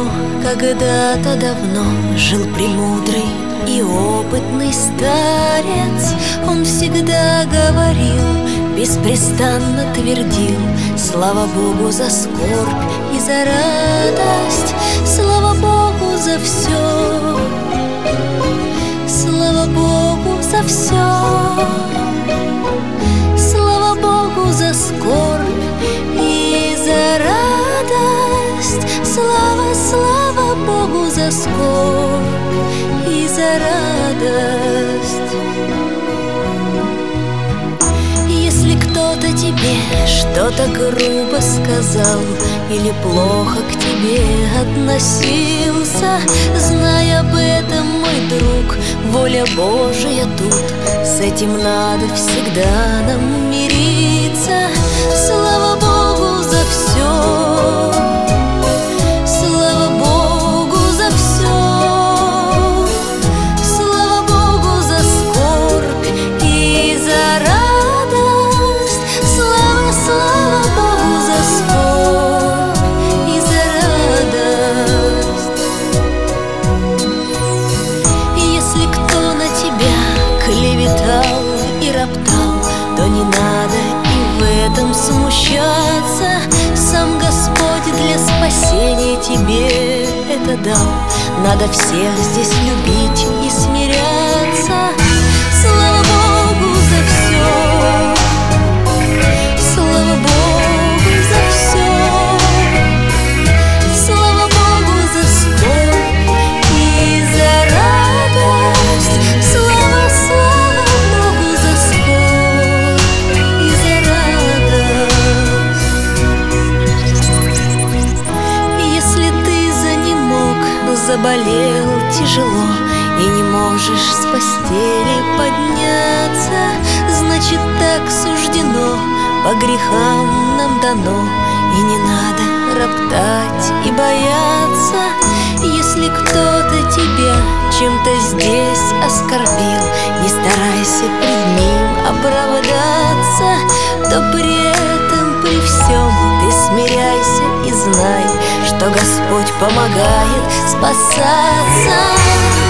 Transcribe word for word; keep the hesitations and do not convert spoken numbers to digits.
помню, когда-то давно жил премудрый и опытный старец. Он всегда говорил, беспрестанно твердил: слава Богу за скорбь и за радость, слава Богу за все, слава Богу за все, слава Богу за скорбь и за радость, слава, слава Богу за скорбь и за радость. Если кто-то тебе что-то грубо сказал или плохо к тебе относился, знай об этом, мой друг, воля Божия тут. С этим надо всегда нам мириться. Слава Богу за все, слава Богу за все, слава Богу за скорбь и за радость, слава, слава Богу за скорбь и за радость. Если кто на тебя клеветал и роптал, то не надо и в этом смущаться. Сам Господь для спасения тебе это дал. Надо всех здесь любить и смиряться. Слава Богу за все, слава Богу за все, слава Богу за скорбь и за радость, слава, слава Богу за скорбь и за радость. Если ты занемог, заболел тяжело и не можешь с постели подняться, значит, так суждено, по грехам нам дано, и не надо роптать и бояться. Если кто-то тебя чем-то здесь оскорбил, не старайся пред ним оправдаться, то при этом, при всем ты смиряйся и знай, что Господь помогает спасаться.